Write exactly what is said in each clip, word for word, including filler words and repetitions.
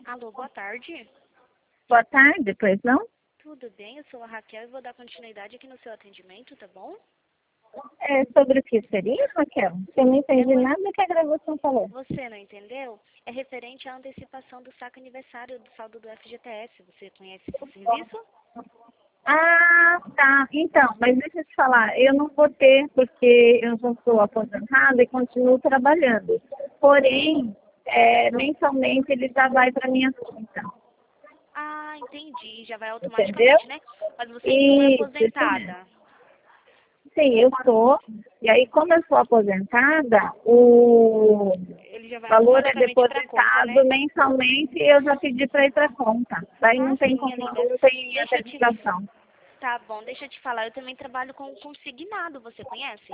Alô, boa tarde. Boa tarde, pois não? Tudo bem? Eu sou a Raquel e vou dar continuidade aqui no seu atendimento, tá bom? É sobre o que seria, Raquel? Eu não entendi É uma- nada do que a gravação falou. Você não entendeu? É referente à antecipação do saque aniversário do saldo do F G T S. Você conhece esse serviço? Ah, tá. Então, mas deixa eu te falar, eu não vou ter porque eu já sou aposentada e continuo trabalhando. Porém, é, mensalmente ele já vai para minha conta. Ah, entendi. Já vai Entendeu? automaticamente, né? Mas você então é Isso, isso mesmo. aposentada. Sim, eu sou. E aí, como eu sou aposentada, o Ele já vai valor é automaticamente para conta, né? depositado mensalmente e eu já pedi para ir para conta. Daí Ah, não tem sim, minha como, linda. não tem Deixa eu te... antecipação. Tá bom, deixa eu te falar. Eu também trabalho com consignado. Você conhece?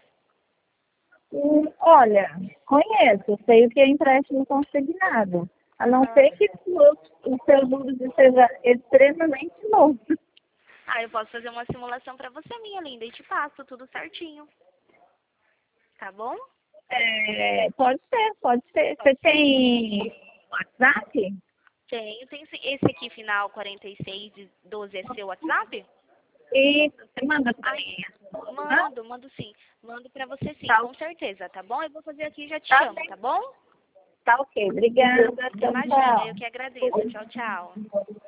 Hum, olha, conheço, sei o que é empréstimo consignado. A não Ah, ser que o, o seu juros seja extremamente novo. ah, eu posso fazer uma simulação para você, minha linda, e te passo tudo certinho. Tá bom? É, pode ser, pode ser. Você tem WhatsApp? Tenho, tem sim. Esse aqui, final quarenta e seis e doze, é seu WhatsApp? E você manda para Ai, mim. Hã? mando, mando sim. Mando pra você sim, Tá, com certeza, tá bom? Eu vou fazer aqui e já te tá chamo, bem. tá bom? Tá ok, obrigada. Tchau, Imagina, eu que tchau. agradeço. Tchau, tchau.